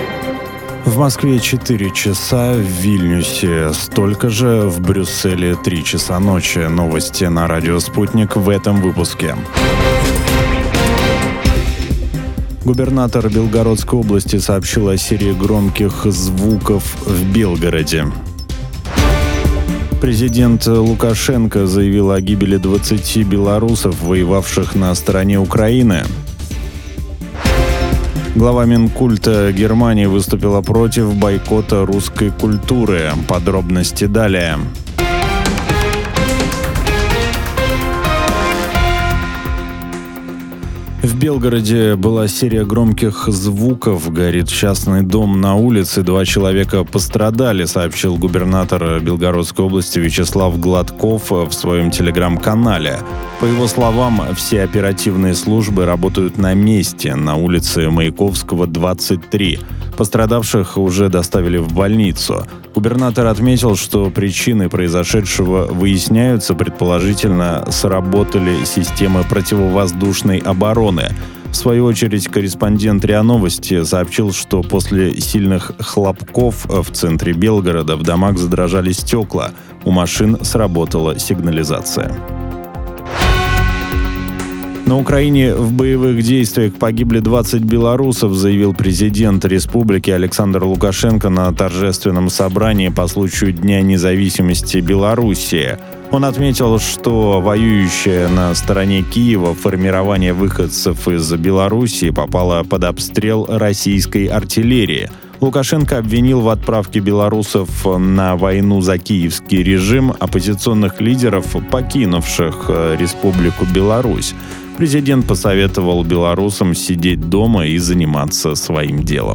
В Москве 4 часа, в Вильнюсе столько же, в Брюсселе 3 часа ночи. Новости на радио «Спутник» в этом выпуске. Губернатор Белгородской области сообщил о серии громких звуков в Белгороде. Президент Лукашенко заявил о гибели 20 белорусов, воевавших на стороне Украины. Глава Минкульта Германии выступила против бойкота русской культуры. Подробности далее. В Белгороде была серия громких звуков. Горит частный дом на улице. 2 человека пострадали, сообщил губернатор Белгородской области Вячеслав Гладков в своем телеграм-канале. По его словам, все оперативные службы работают на месте, на улице Маяковского, 23. Пострадавших уже доставили в больницу. Губернатор отметил, что причины произошедшего выясняются. Предположительно, сработали системы противовоздушной обороны. В свою очередь, корреспондент РИА Новости сообщил, что после сильных хлопков в центре Белгорода в домах задрожали стекла. У машин сработала сигнализация. На Украине в боевых действиях погибли 20 белорусов, заявил президент республики Александр Лукашенко на торжественном собрании по случаю Дня независимости Белоруссии. Он отметил, что воюющее на стороне Киева формирование выходцев из Белоруссии попало под обстрел российской артиллерии. Лукашенко обвинил в отправке белорусов на войну за киевский режим оппозиционных лидеров, покинувших Республику Беларусь. Президент посоветовал белорусам сидеть дома и заниматься своим делом.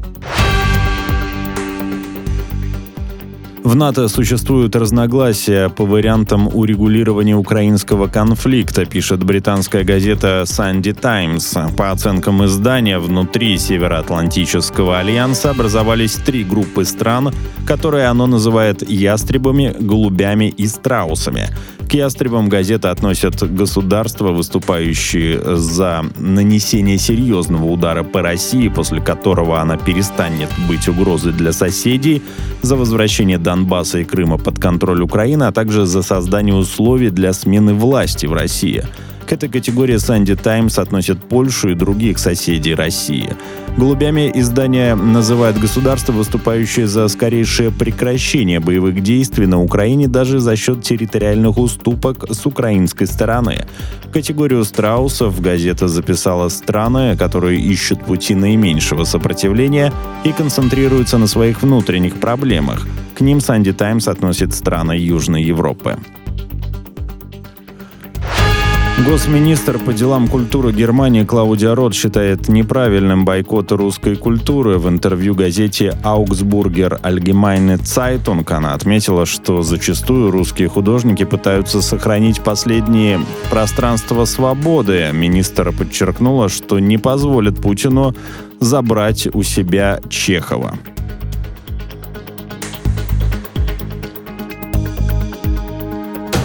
В НАТО существуют разногласия по вариантам урегулирования украинского конфликта, пишет британская газета Sunday Times. По оценкам издания, внутри Североатлантического альянса образовались 3 группы стран, которые оно называет ястребами, голубями и страусами. К ястребам газета относит государства, выступающие за нанесение серьезного удара по России, после которого она перестанет быть угрозой для соседей, за возвращение Донбасса и Крыма под контроль Украины, а также за создание условий для смены власти в России. К этой категории Sunday Times относят Польшу и других соседей России. Голубями издание называет государства, выступающие за скорейшее прекращение боевых действий на Украине даже за счет территориальных уступок с украинской стороны. В категорию страусов газета записала страны, которые ищут пути наименьшего сопротивления и концентрируются на своих внутренних проблемах. К ним Sunday Times относит страны Южной Европы. Госсминистр по делам культуры Германии Клаудия Рот считает неправильным бойкот русской культуры. В интервью газете «Augsburger Allgemeine Zeitung» она отметила, что зачастую русские художники пытаются сохранить последние пространства свободы. Министр подчеркнула, что не позволит Путину забрать у себя Чехова.